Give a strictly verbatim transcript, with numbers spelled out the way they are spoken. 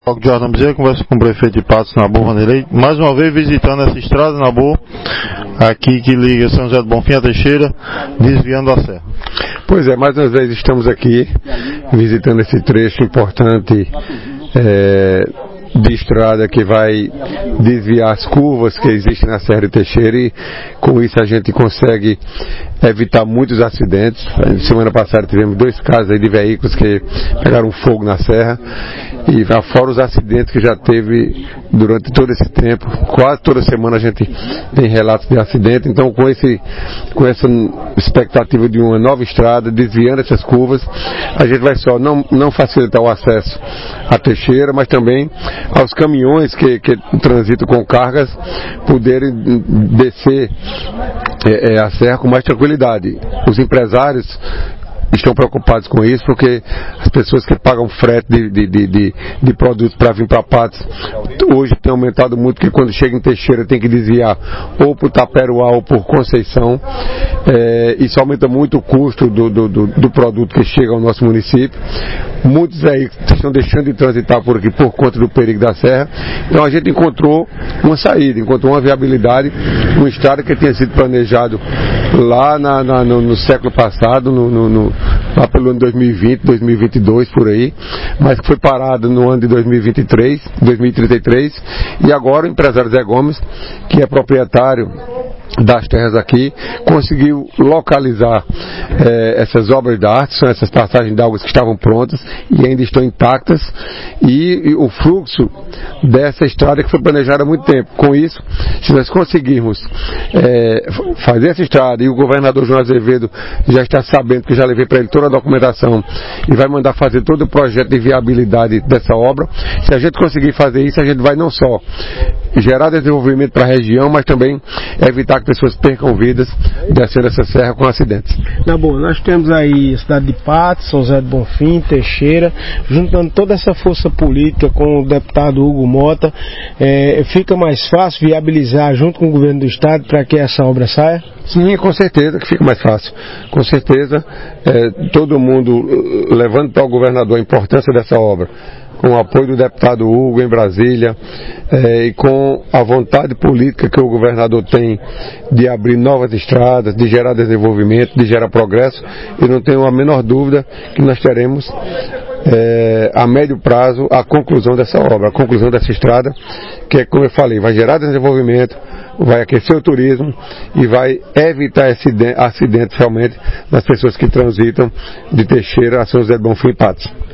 Jordan Bezerra, conversa com o prefeito de Patos, Nabu Vanderlei, mais uma vez visitando essa estrada, Nabu, aqui que liga São José do Bonfim a Teixeira, desviando a serra. Pois é, mais uma vez estamos aqui visitando esse trecho importante é, de estrada que vai desviar as curvas que existem na Serra de Teixeira, e com isso a gente consegue evitar muitos acidentes. Semana passada tivemos dois casos aí de veículos que pegaram fogo na serra, e fora os acidentes que já teve durante todo esse tempo. Quase toda semana a gente tem relatos de acidente. Então, com, esse, com essa expectativa de uma nova estrada, desviando essas curvas, a gente vai só não, não facilitar o acesso à Teixeira, mas também aos caminhões que, que transitam com cargas poderem descer é, é, a serra com mais tranquilidade. Os empresários estão preocupados com isso, porque as pessoas que pagam frete de, de, de, de, de produtos para vir para Patos hoje tem aumentado muito, porque quando chega em Teixeira tem que desviar ou por Taperoá ou por Conceição. É, isso aumenta muito o custo do, do, do, do produto que chega ao nosso município. Muitos veículos estão deixando de transitar por aqui por conta do perigo da serra. Então a gente encontrou uma saída, encontrou uma viabilidade, uma estrada que tinha sido planejado lá na, na, no, no século passado, no, no, no, lá pelo ano dois mil e vinte, dois mil e vinte e dois, por aí, mas que foi parado no ano de dois mil e vinte e três, dois mil e trinta e três, e agora o empresário Zé Gomes, que é proprietário das terras aqui, conseguiu localizar eh, essas obras de arte, são essas passagens de águas que estavam prontas e ainda estão intactas, e, e o fluxo dessa estrada que foi planejada há muito tempo. Com isso, se nós conseguirmos eh, fazer essa estrada, e o governador João Azevedo já está sabendo, que eu já levei para ele toda a documentação e vai mandar fazer todo o projeto de viabilidade dessa obra, se a gente conseguir fazer isso, a gente vai não só gerar desenvolvimento para a região, mas também evitar que pessoas percam vidas descendo essa serra com acidentes. Na boa, nós temos aí a cidade de Patos, São José do Bonfim, Teixeira, juntando toda essa força política com o deputado Hugo Mota, é, fica mais fácil viabilizar junto com o governo do estado para que essa obra saia? Sim, com certeza que fica mais fácil. Com certeza, é, todo mundo levando para o governador a importância dessa obra, com o apoio do deputado Hugo em Brasília, eh, e com a vontade política que o governador tem de abrir novas estradas, de gerar desenvolvimento, de gerar progresso, eu não tenho a menor dúvida que nós teremos eh, a médio prazo a conclusão dessa obra, a conclusão dessa estrada, que é, como eu falei, vai gerar desenvolvimento, vai aquecer o turismo e vai evitar acidentes realmente nas pessoas que transitam de Teixeira a São José do Bonfim e Patos.